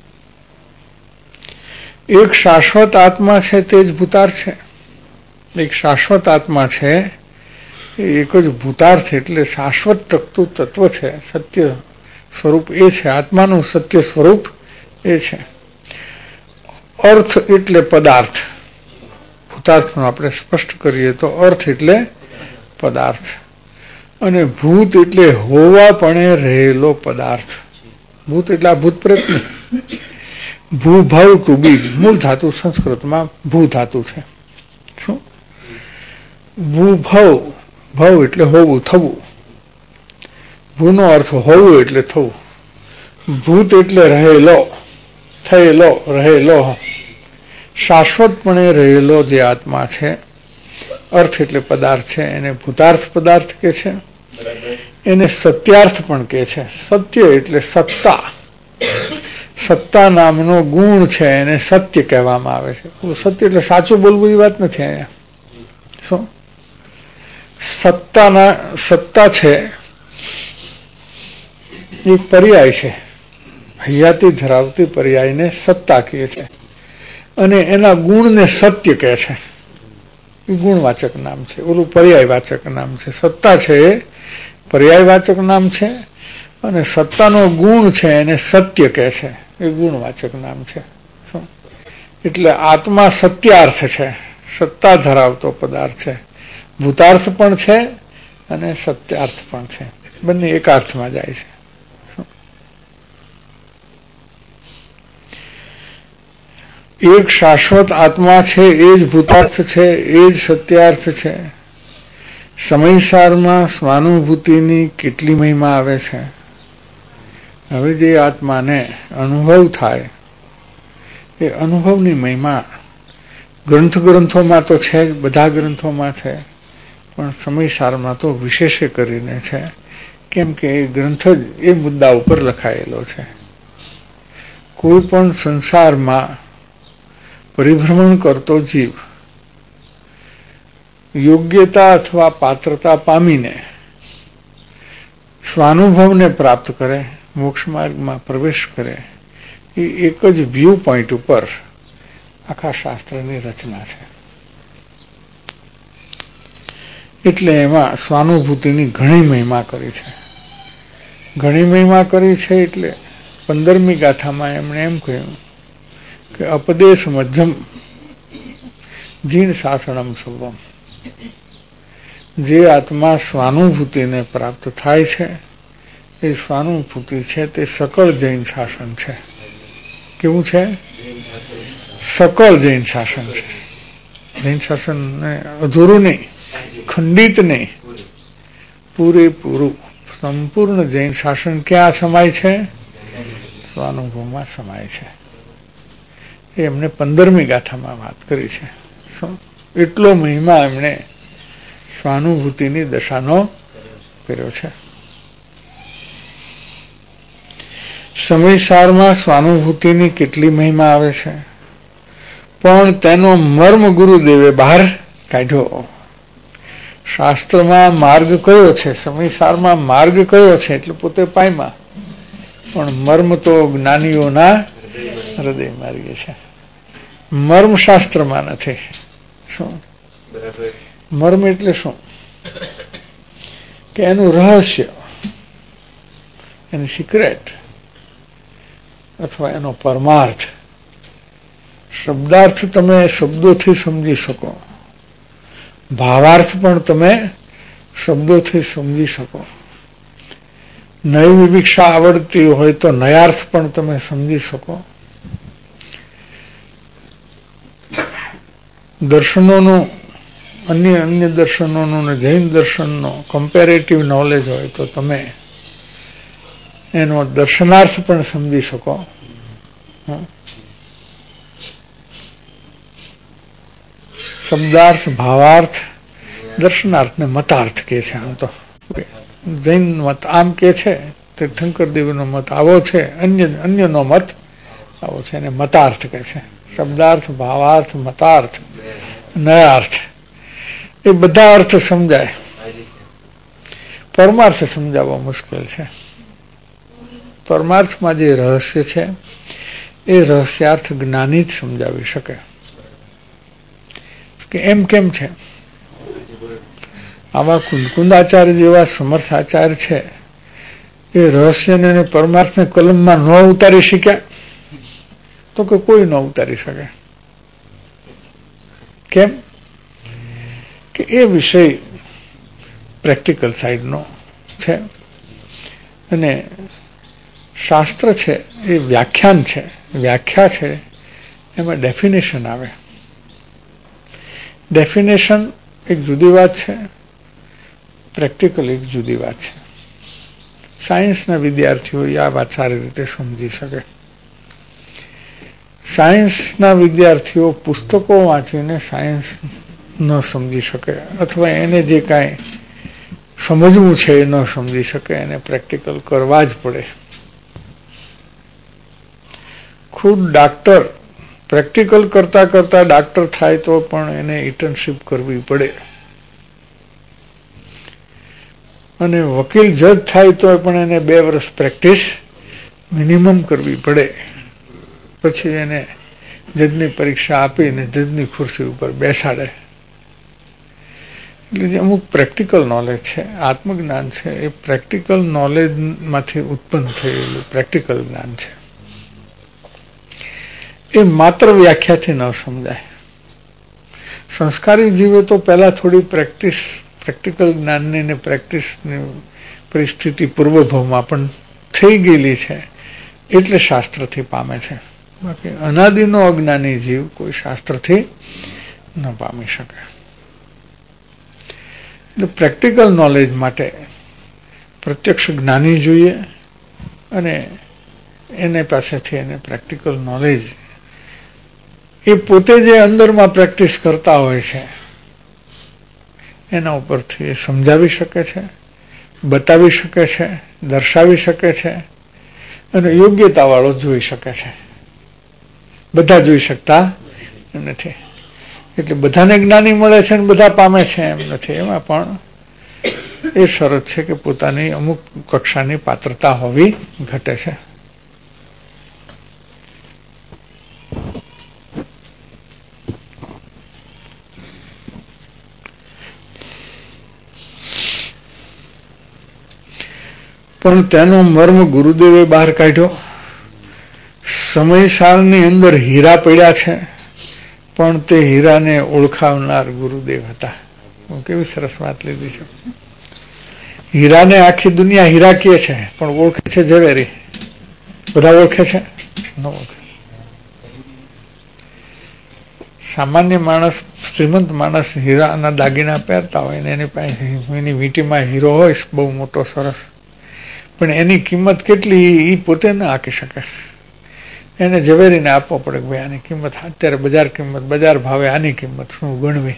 એક શાશ્વત આત્મા છે તે જ ભૂતાર્થ છે. એક શાશ્વત આત્મા છે એ એક જ ભૂતાર્થ એટલે શાશ્વત ટકતું તત્વ છે, સત્ય સ્વરૂપ એ છે. આત્માનું સત્ય સ્વરૂપ એ છે. અર્થ એટલે પદાર્થ. ભૂતાર્થનું આપણે સ્પષ્ટ કરીએ તો અર્થ એટલે પદાર્થ અને ભૂત એટલે હોવાપણે રહેલો પદાર્થ. ભૂત એટલે આ ભૂત પ્રેત નહીં. ભૂભાવ ટુ બી મૂળ ધાતુ સંસ્કૃતમાં ભૂ ધાતુ છે. શું ભૂભાવ, ભાવ એટલે હોવું, થવું. ભૂનો અર્થ હોવું એટલે થવું. ભૂત એટલે રહેલો, થયેલો, રહેલો, શાશ્વતપણે રહેલો જે આત્મા છે. અર્થ એટલે પદાર્થ છે, એને ભૂતાર્થ પદાર્થ કે છે. એને સત્યાર્થ પણ કે છે. સત્ય એટલે સત્તા. સત્તા નામનો ગુણ છે એને સત્ય કહેવામાં આવે છે. સત્ય એટલે સાચું બોલવું એ વાત નથી અહીંયા. શું સત્તા છે એક પર્યાય છે, હયાતી ધરાવતી પર્યાયને સત્તા કહે છે અને એના ગુણને સત્ય કહે છે. એ ગુણવાચક નામ છે, ઓલું પર્યાયવાચક નામ છે. સત્તા છે એ પર્યાયવાચક નામ છે અને સત્તાનો ગુણ છે એને સત્ય કહે છે, એ ગુણવાચક નામ છે. એટલે આત્મા સત્યાર્થ છે, સત્તા ધરાવતો પદાર્થ છે. ભૂતાર્થ પણ છે અને સત્યાર્થ પણ છે, બંને એક અર્થમાં જાય છે. એક શાશ્વત આત્મા છે, એ જ ભૂતાર્થ છે, એ જ સત્યાર્થ છે. સમયસારમાં સ્વાનુભૂતિની કેટલી મહિમા આવે છે. હવે જે આત્માને અનુભવ થાય એ અનુભવની મહિમા ગ્રંથોમાં તો છે જ, બધા ગ્રંથોમાં છે, પણ સમયસારમાં તો વિશેષે કરીને છે, કેમ કે એ ગ્રંથ જ એ મુદ્દા ઉપર લખાયેલો છે. કોઈ પણ સંસારમાં પરિભ્રમણ કરતો જીવ યોગ્યતા અથવા પાત્રતા પામીને સ્વાનુભવને પ્રાપ્ત કરે, મોક્ષ માર્ગમાં પ્રવેશ કરે, એ એક જ વ્યૂ પોઈન્ટ ઉપર આખા શાસ્ત્રની રચના છે. એટલે એમાં સ્વાનુભૂતિની ઘણી મહિમા કરી છે. ઘણી મહિમા કરી છે એટલે 15મી ગાથામાં એમણે એમ કહ્યું કે અપદેશ મધ્યમ જીન શાસનમ શુભમ. જે આત્મા સ્વાનુભૂતિને પ્રાપ્ત થાય છે એ સ્વાનુભૂતિ છે તે સકળ જૈન શાસન છે. કેવું છે? સકળ જૈન શાસન છે. જૈન શાસન અધૂરું નહીં, ખંડિત નહીં, પૂરેપૂરું સંપૂર્ણ જૈન શાસન ક્યાં સમાય છે? સ્વાનુભવમાં સમાય છે. એ એમણે 15મી ગાથામાં વાત કરી છે. એટલો મહિમા એમણે સ્વાનુભૂતિની દશાનો કર્યો છે. સમયસારમાં સ્વાનુભૂતિની કેટલી મહિમા આવે છે, પણ તેનો મર્મ ગુરુદેવે બહાર કાઢ્યો. શાસ્ત્રમાં માર્ગ કયો છે, સમયસારમાં માર્ગ કયો છે એટલે પોતે પામ્યા, પણ મર્મ તો જ્ઞાનીઓના હૃદય માર્ગે છે. મર્મ શાસ્ત્રમાં નથી. શું મર્મ એટલે શું? કે એનું રહસ્ય, એની સિક્રેટ અથવા એનો પરમાર્થ. શબ્દાર્થ તમે શબ્દોથી સમજી શકો, ભાવાર્થ પણ તમે શબ્દોથી સમજી શકો. નય વિવિક્ષા આવડતી હોય તો નયાર્થ પણ તમે સમજી શકો. દર્શનોનું અન્ય દર્શનોનું ને જૈન દર્શનનો કમ્પેરેટિવ નોલેજ હોય તો તમે એનો દર્શનાર્થ પણ સમજી શકો. શબ્દાર્થ, ભાવાર્થ, દર્શનાર્થ ને મતાર્થ કે છે. આમ તો જૈન મત આમ કે છે, તીર્થંકર દેવનો મત આવો છે, અન્યનો મત આવો છે, એને મતાર્થ કે છે. શબ્દાર્થ, ભાવાર્થ, મતાર્થ, નયાર્થ એ બધા અર્થ સમજાય. પરમાર્થ સમજાવવો મુશ્કેલ છે. પરમાર્થમાં જે રહસ્ય છે એ રહસ્યાર્થ જ્ઞાની જ સમજાવી શકે. કે એમ કેમ છે? આવા કુંદાચાર્ય જેવા સમર્થ આચાર્ય છે એ રહસ્યને અને પરમાર્થને કલમમાં ન ઉતારી શક્યા? તો કે કોઈ ન ઉતારી શકે. કેમ? કે એ વિષય પ્રેક્ટિકલ સાઈડનો છે અને શાસ્ત્ર છે એ વ્યાખ્યાન છે, વ્યાખ્યા છે, એમાં ડેફિનેશન આવે. ડેફિનેશન એક જુદી વાત છે, પ્રેક્ટિકલ એક જુદી વાત છે. સાયન્સના વિદ્યાર્થીઓ આ વાત સારી રીતે સમજી શકે. સાયન્સના વિદ્યાર્થીઓ પુસ્તકો વાંચીને સાયન્સ ન સમજી શકે, અથવા એને જે કાંઈ સમજવું છે એ ન સમજી શકે. એને પ્રેક્ટિકલ કરવા જ પડે. ખુદ ડાક્ટર પ્રેક્ટિકલ કરતા કરતા ડાક્ટર થાય તો પણ એને ઇન્ટર્નશીપ કરવી પડે. અને વકીલ જજ થાય તો પણ એને 2 વર્ષ પ્રેક્ટિસ મિનિમમ કરવી પડે, પછી એને જજની પરીક્ષા આપીને જજની ખુરશી ઉપર બેસાડે. એટલે જે અમુક પ્રેક્ટિકલ નોલેજ છે, આત્મજ્ઞાન છે, એ પ્રેક્ટિકલ નોલેજમાંથી ઉત્પન્ન થયેલું પ્રેક્ટિકલ જ્ઞાન છે. એ માત્ર વ્યાખ્યાથી ન સમજાય. સંસ્કારી જીવે તો પહેલા થોડી પ્રેક્ટિકલ જ્ઞાનની ને પ્રેક્ટિસની પરિસ્થિતિ પૂર્વભાવમાં પણ થઈ ગયેલી છે એટલે શાસ્ત્રથી પામે છે. બાકી અનાદિનો અજ્ઞાની જીવ કોઈ શાસ્ત્રથી ન પામી શકે. એટલે પ્રેક્ટિકલ નોલેજ માટે પ્રત્યક્ષ જ્ઞાની જોઈએ અને એને પાસેથી એને પ્રેક્ટિકલ નોલેજ એ પોતે જે અંદરમાં પ્રેક્ટિસ કરતા હોય છે એના ઉપરથી એ સમજાવી શકે છે, બતાવી શકે છે, દર્શાવી શકે છે અને યોગ્યતાવાળો જોઈ શકે છે. બધા જોઈ શકતા નથી. એટલે બધાને જ્ઞાની મળે છે અને બધા પામે છે એમ નથી. એમાં પણ એ શરત છે કે પોતાની અમુક કક્ષાની પાત્રતા હોવી ઘટે છે. પણ તેનો મર્મ ગુરુદેવે બહાર કાઢ્યો. સમયસારની અંદર હીરા પડ્યા છે પણ તે હીરાને ઓળખાવનાર ગુરુદેવ હતા. કેવી સરસ વાત લીધી છે. હીરાને આખી દુનિયા હીરા કહે છે પણ ઓળખે છે ઝવેરી. બધા ઓળખે છે? ન ઓળખે. સામાન્ય માણસ, શ્રીમંત માણસ હીરાના દાગીના પહેરતા હોય ને એની પાસે એની વીંટીમાં હીરો હોય બહુ મોટો સરસ, પણ એની કિંમત કેટલી એ પોતે ન આંકી શકે. એને ઝવેરીને આપવો પડે કે ભાઈ આની કિંમત અત્યારે બજાર ભાવે આની કિંમત શું ગણવી.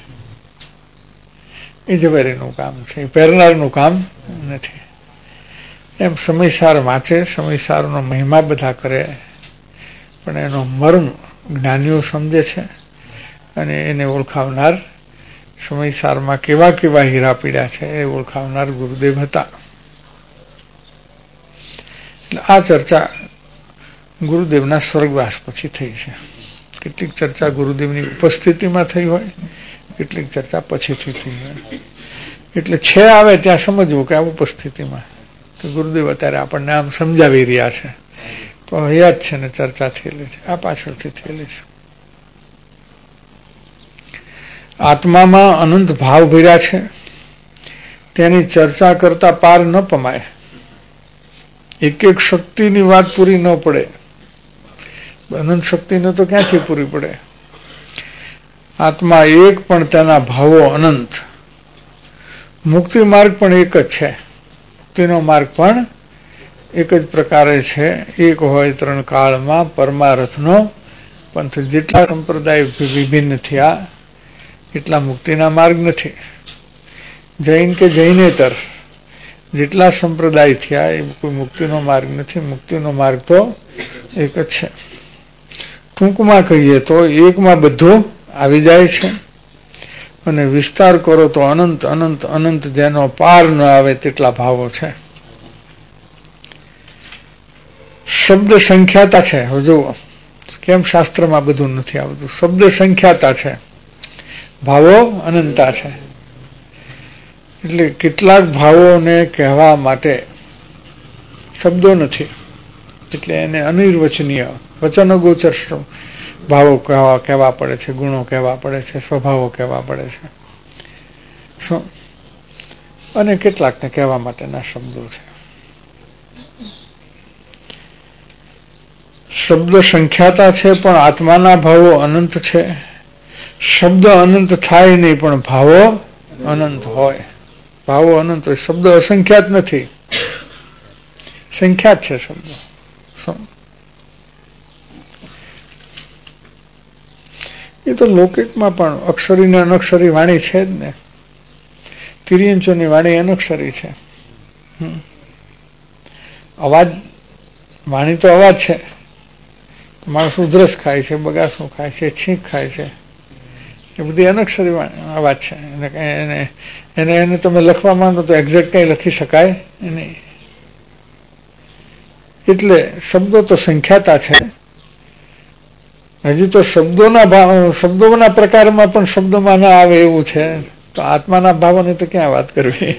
એ ઝવેરીનું કામ છે, એ પહેરનારનું કામ નથી. એમ સમયસાર વાંચે, સમયસારનો મહિમા બધા કરે, પણ એનો મર્મ જ્ઞાનીઓ સમજે છે અને એને ઓળખાવનાર, સમયસારમાં કેવા કેવા હીરા પીડ્યા છે એ ઓળખાવનાર ગુરુદેવ હતા. એટલે આ ચર્ચા ગુરુદેવના સ્વર્ગવાસ પછી થઈ છે. કેટલીક ચર્ચા ગુરુદેવની ઉપસ્થિતિમાં થઈ હોય, કેટલીક ચર્ચા પછીથી થઈ હોય. એટલે છે આવે ત્યાં સમજવું કે આ ઉપસ્થિતિમાં કે ગુરુદેવ અત્યારે આપણને આમ સમજાવી રહ્યા છે તો યાદ છે ને ચર્ચા થયેલી છે, આ પાછળથી થયેલી છે. આત્મામાં અનંત ભાવ ભર્યા છે તેની ચર્ચા કરતા પાર ન પમાય. એક એક શક્તિની વાત પૂરી ન પડે. અનંત શક્તિને તો ક્યાંથી પૂરી પડે? આત્મા એક પણ તેના ભાવો અનંત. મુક્તિ માર્ગ પણ એક જ છે. મુક્તિનો માર્ગ પણ એક જ પ્રકારે છે. એક હોય 3 કાળમાં પરમારથનો પંથ. જેટલા સંપ્રદાય વિભિન્ન થયા એટલા મુક્તિના માર્ગ નથી. જૈન કે જૈનેતર જેટલા સંપ્રદાય થયા એ કોઈ મુક્તિનો માર્ગ નથી. મુક્તિનો માર્ગ તો એક જ છે. ટૂંકમાં કહીએ તો એકમાં બધું આવી જાય છે અને વિસ્તાર કરો તો અનંત અનંત અનંત જેનો પાર ન આવે તેટલા ભાવો છે. શબ્દ સંખ્યાતા છે. હજુ કેમ શાસ્ત્રમાં બધું નથી આવતું? શબ્દ સંખ્યાતા છે, ભાવો અનંતા છે. એટલે કેટલાક ભાવોને કહેવા માટે શબ્દો નથી, એટલે એને અનિર્વચનીય વચનગોચર ભાવો કહેવા પડે છે, ગુણો કહેવા પડે છે, સ્વભાવો કહેવા પડે છે. અને કેટલાકને કહેવા માટેના શબ્દો છે. શબ્દ સંખ્યાતા છે પણ આત્માના ભાવો અનંત છે. શબ્દ અનંત થાય નહીં પણ ભાવો અનંત હોય. ભાવો અનંત હોય. શબ્દ અસંખ્યાત નથી, સંખ્યાત છે શબ્દો. એ તો લૌકિકમાં પણ અક્ષરી ને અનક્ષરી વાણી છે જ ને. તિર્યંચોની વાણી અનક્ષરી છે. અવાજ, વાણી તો અવાજ છે. માણસ ઉધરસ ખાય છે, બગાસું ખાય છે, છીંક ખાય છે, એ બધી અનક્ષરી વાત છે. એને તમે લખવા માંગો તો એક્ઝેક્ટ કંઈ લખી શકાય નહીં. એટલે શબ્દો તો સંખ્યાતા છે. હજી તો શબ્દોના પ્રકારમાં પણ શબ્દોમાં ના આવે એવું છે, તો આત્માના ભાવોની તો ક્યાં વાત કરવી.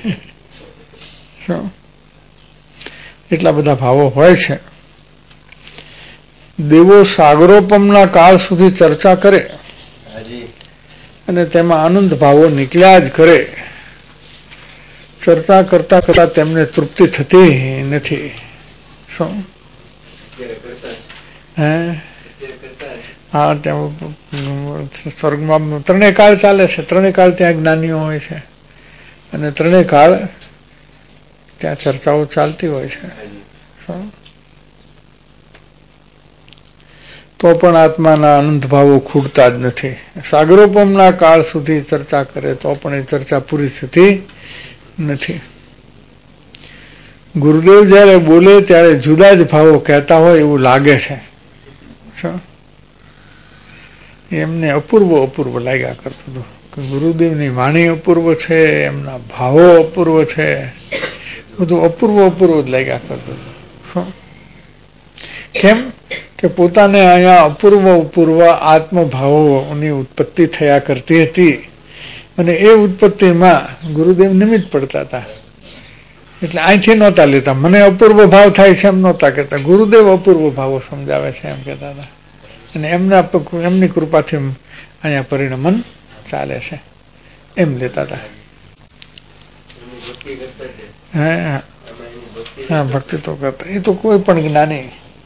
એટલા બધા ભાવો હોય છે. દેવો સાગરોપમના કાળ સુધી ચર્ચા કરે અને તેમાં આનંદ ભાવો નીકળ્યા જ કરે. ચર્ચા કરતા કરતા તેમને તૃપ્તિ થતી નથી. શું હા, ત્યાં સ્વર્ગમાં ત્રણેય કાળ ચાલે છે. ત્રણેય કાળ ત્યાં જ્ઞાનીઓ હોય છે અને ત્રણેય કાળ ત્યાં ચર્ચાઓ ચાલતી હોય છે. તો પણ આત્માના આનંદ ભાવો ખૂટતા જ નથી. સાગરોપમના કાળ સુધી ચર્ચા કરે તો પણ એ ચર્ચા પૂરી થતી નથી. ગુરુદેવ જયારે બોલે ત્યારે જુદા જ ભાવો કહેતા હોય એવું લાગે છે. એમને અપૂર્વ લાગ્યા કરતું હતું કે ગુરુદેવની વાણી અપૂર્વ છે, એમના ભાવો અપૂર્વ છે, બધું અપૂર્વ જ લાગ્યા કરતું હતું. શું કેમ કે પોતાને અહીંયા અપૂર્વ આત્મભાવોની ઉત્પત્તિ થયા કરતી હતી અને એ ઉત્પત્તિમાં ગુરુદેવ નિમિત્ત પડતા હતા. એટલે અહીંથી નહોતા લેતા. મને અપૂર્વ ભાવ થાય છે એમ નહોતા કહેતા. ગુરુદેવ અપૂર્વ ભાવો સમજાવે છે એમ કહેતા હતા. અને એમની કૃપાથી અહીંયા પરિણમન ચાલે છે એમ લેતા હતા. હા, ભક્તિ તો કરતા. એ તો કોઈ પણ જ્ઞાની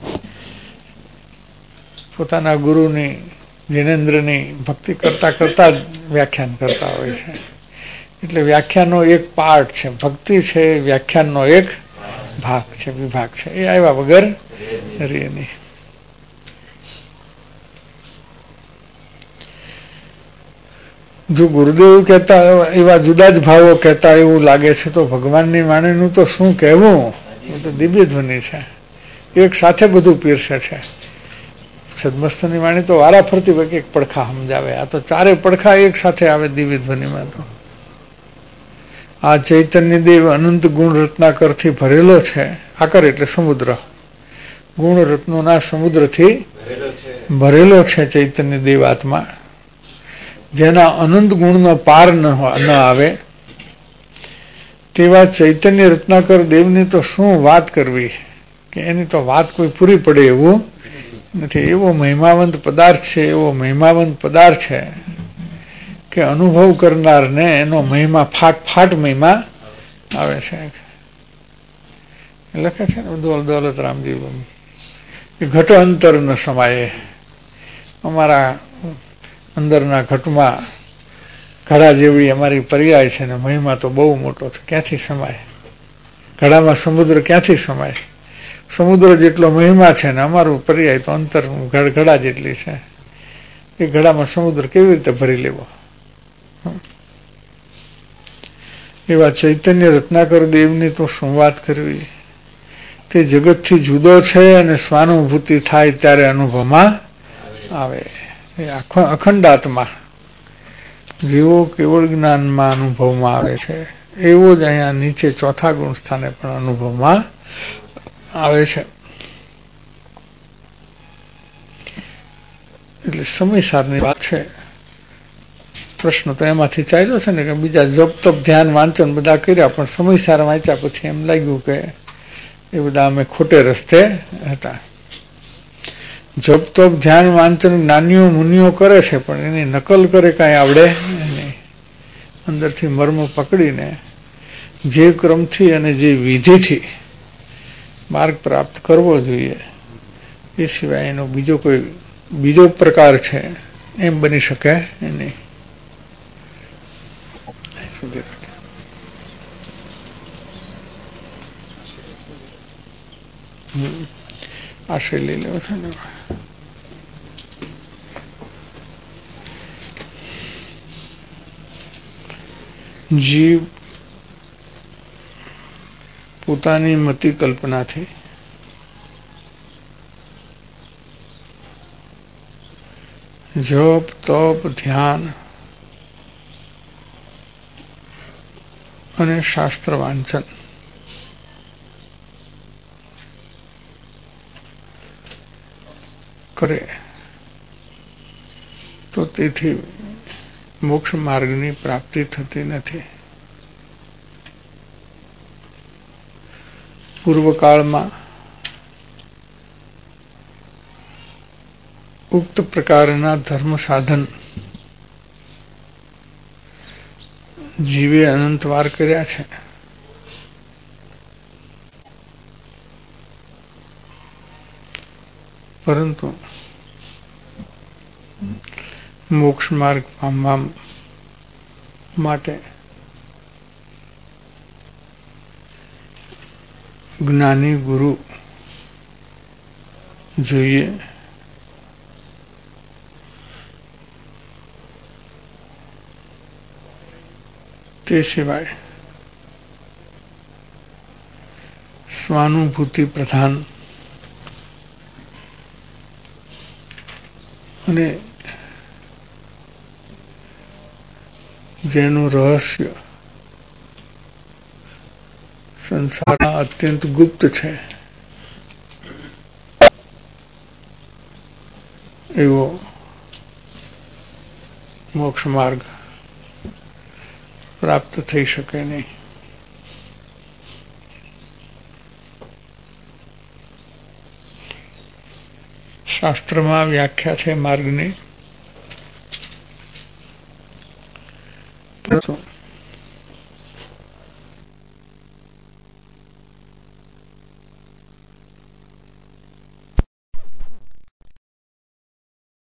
પોતાના ગુરુની, જિનેન્દ્રની ભક્તિ કરતા કરતા જ વ્યાખ્યાન કરતા હોય છે. એટલે વ્યાખ્યાનનો એક પાર્ટ છે. ભક્તિ છે વ્યાખ્યાનનો એક ભાગ છે, વિભાગ છે. એ આવ્યા વગર રહે નહીં. જો ગુરુદેવ કહેતા એવા જુદા જ ભાવો કહેતા એવું લાગે છે તો ભગવાનની વાણીનું તો શું કહેવું. એ તો દિવ્ય ધ્વનિ છે. એક સાથે બધું પીરસે છે. સદમસ્તની વાણી તો વારાફરતી એક પડખા સમજાવે. આ તો ચારે પડખા એક સાથે આવે દિવ્ય ધ્વનિમાં. તો આ ચૈતન્ય દેવ અનંત ગુણ રત્નાકરથી ભરેલો છે. આકર એટલે સમુદ્ર. ગુણ રત્નોના સમુદ્રથી ભરેલો છે ચૈતન્ય દેવ આત્મા. જેના અનંત ગુણનો પાર ન આવે તેવા ચૈતન્ય રત્નાકર દેવની તો શું વાત કરવી કે એની તો વાત કોઈ પૂરી પડે એવું નથી. એવો મહિમાવંત પદાર્થ છે, એવો મહિમાવંત પદાર્થ છે કે અનુભવ કરનારને એનો મહિમા ફાટ મહિમા આવે છે. લખે છે ને દોલત રામજી ઘટ અંતર ન સમાયે. અમારા અંદરના ઘટમાં ઘડા જેવડી અમારી પર્યાય છે ને મહિમા તો બહુ મોટો છે. ક્યાંથી સમાય? ઘડામાં સમુદ્ર ક્યાંથી સમાય? સમુદ્ર જેટલો મહિમા છે ને અમારું પર્યાય તો અંતર ઘડા જેટલી છે. એ ઘડામાં સમુદ્ર કેવી રીતે ભરી લેવો? એવા ચૈતન્ય રત્નાકર દેવની તો શું વાત કરવી. તે જગતથી જુદો છે અને સ્વાનુભૂતિ થાય ત્યારે અનુભવમાં આવે. એ અખંડ આત્મા જેવો કેવળ જ્ઞાનમાં અનુભવમાં આવે છે એવો જ અહીંયા નીચે ચોથા ગુણ સ્થાને પણ અનુભવમાં આવે છે. એટલે સમયસારની વાત છે. પ્રશ્ન તો એમાંથી ચાલ્યો છે ને કે બીજા જપ તપ ધ્યાન વાંચન બધા કર્યા પણ સમયસાર વાંચ્યા પછી એમ લાગ્યું કે એ બધા અમે ખોટે રસ્તે હતા. જપ તપ ધ્યાન વાંચન જ્ઞાનીઓ મુનિઓ કરે છે પણ એની નકલ કરે કાંઈ આવડે નહીં. અંદરથી મર્મ પકડીને જે ક્રમથી અને જે વિધિથી માર્ગ પ્રાપ્ત કરવો જોઈએ એ સિવાય એનો બીજો પ્રકાર છે એમ બની શકે નહીં. આશય લઈ લેવો છે ને. જીવ પોતાની મતિ કલ્પનાથી જપ તપ ધ્યાન અને શાસ્ત્ર વાંચન કરે તો તેથી મોક્ષ માર્ગની પ્રાપ્તિ થતી નથી. પૂર્વકાળમાં ઉક્ત પ્રકારના ધર્મ સાધન જીવે અનંતવાર કર્યા છે. પરંતુ મોક્ષ માર્ગ પામવા માટે જ્ઞાની ગુરુ જોઈએ. તે સિવાય સ્વાનુભૂતિ પ્રધાન અને જેનું રહસ્ય સંસારમાં અત્યંત ગુપ્ત છે એવો મોક્ષ માર્ગ પ્રાપ્ત થઈ શકે નહીં. શાસ્ત્રમાં વ્યાખ્યા છે માર્ગની, પરંતુ